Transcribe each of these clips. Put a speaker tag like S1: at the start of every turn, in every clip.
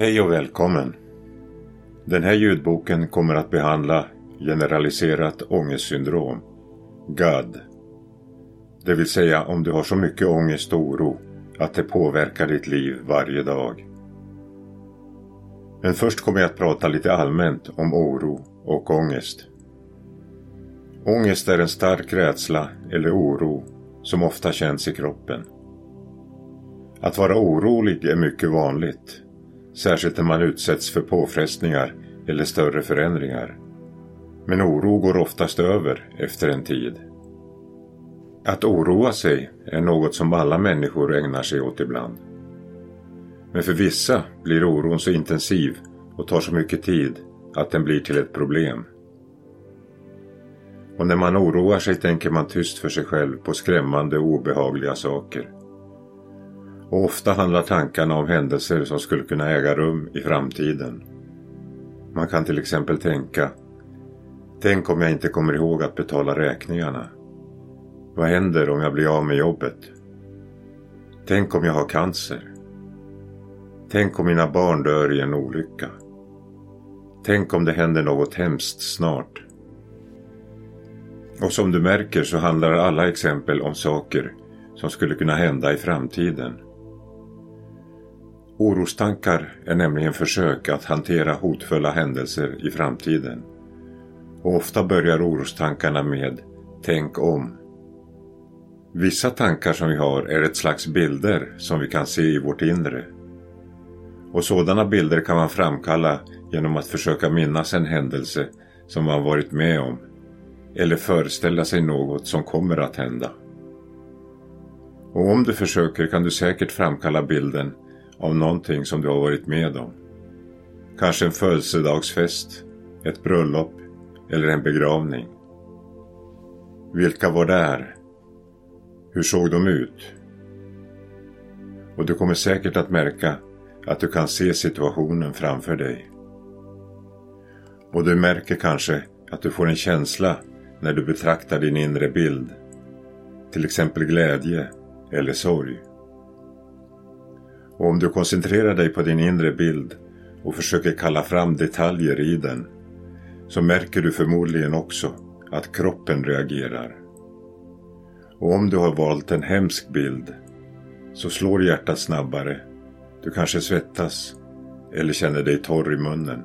S1: Hej och välkommen! Den här ljudboken kommer att behandla generaliserat ångestsyndrom, GAD. Det vill säga om du har så mycket ångest och oro att det påverkar ditt liv varje dag. Men först kommer jag att prata lite allmänt om oro och ångest. Ångest är en stark rädsla eller oro som ofta känns i kroppen. Att vara orolig är mycket vanligt, särskilt när man utsätts för påfrestningar eller större förändringar. Men oro går oftast över efter en tid. Att oroa sig är något som alla människor ägnar sig åt ibland. Men för vissa blir oron så intensiv och tar så mycket tid att den blir till ett problem. Och när man oroar sig tänker man tyst för sig själv på skrämmande och obehagliga saker. Och ofta handlar tankarna om händelser som skulle kunna äga rum i framtiden. Man kan till exempel tänka: tänk om jag inte kommer ihåg att betala räkningarna. Vad händer om jag blir av med jobbet? Tänk om jag har cancer? Tänk om mina barn dör i en olycka? Tänk om det händer något hemskt snart? Och som du märker så handlar alla exempel om saker som skulle kunna hända i framtiden. Orostankar är nämligen försök att hantera hotfulla händelser i framtiden. Och ofta börjar orostankarna med tänk om. Vissa tankar som vi har är ett slags bilder som vi kan se i vårt inre. Och sådana bilder kan man framkalla genom att försöka minnas en händelse som man varit med om. Eller föreställa sig något som kommer att hända. Och om du försöker kan du säkert framkalla bilden av någonting som du har varit med om. Kanske en födelsedagsfest, ett bröllop eller en begravning. Vilka var där? Hur såg de ut? Och du kommer säkert att märka att du kan se situationen framför dig. Och du märker kanske att du får en känsla när du betraktar din inre bild. Till exempel glädje eller sorg. Och om du koncentrerar dig på din inre bild och försöker kalla fram detaljer i den, så märker du förmodligen också att kroppen reagerar. Och om du har valt en hemsk bild så slår hjärtat snabbare, du kanske svettas eller känner dig torr i munnen.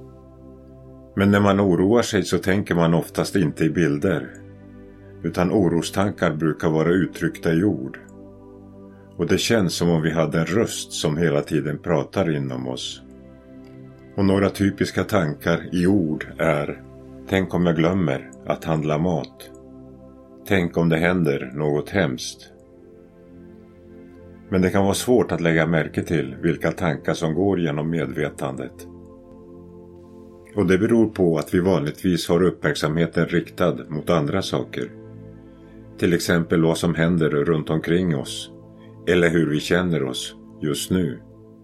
S1: Men när man oroar sig så tänker man oftast inte i bilder, utan orostankar brukar vara uttryckta i ord. Och det känns som om vi hade en röst som hela tiden pratar inom oss. Och några typiska tankar i ord är: tänk om jag glömmer att handla mat. Tänk om det händer något hemskt. Men det kan vara svårt att lägga märke till vilka tankar som går genom medvetandet. Och det beror på att vi vanligtvis har uppmärksamheten riktad mot andra saker. Till exempel vad som händer runt omkring oss. Eller hur vi känner oss just nu.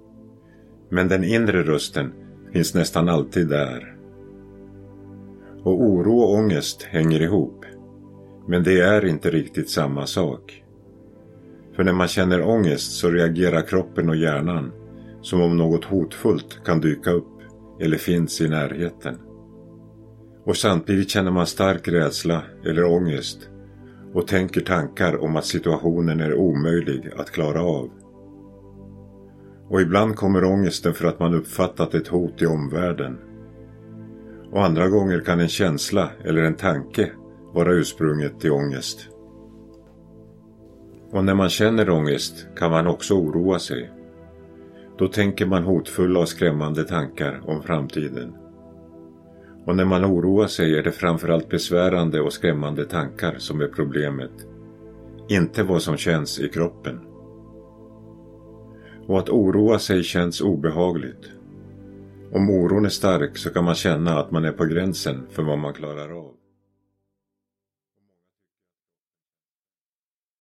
S1: Men den inre rösten finns nästan alltid där. Och oro och ångest hänger ihop. Men det är inte riktigt samma sak. För när man känner ångest så reagerar kroppen och hjärnan som om något hotfullt kan dyka upp eller finns i närheten. Och samtidigt känner man stark rädsla eller ångest och tänker tankar om att situationen är omöjlig att klara av. Och ibland kommer ångesten för att man uppfattat ett hot i omvärlden. Och andra gånger kan en känsla eller en tanke vara ursprunget till ångest. Och när man känner ångest kan man också oroa sig. Då tänker man hotfulla och skrämmande tankar om framtiden. Och när man oroar sig är det framförallt besvärande och skrämmande tankar som är problemet. Inte vad som känns i kroppen. Och att oroa sig känns obehagligt. Om oron är stark så kan man känna att man är på gränsen för vad man klarar av.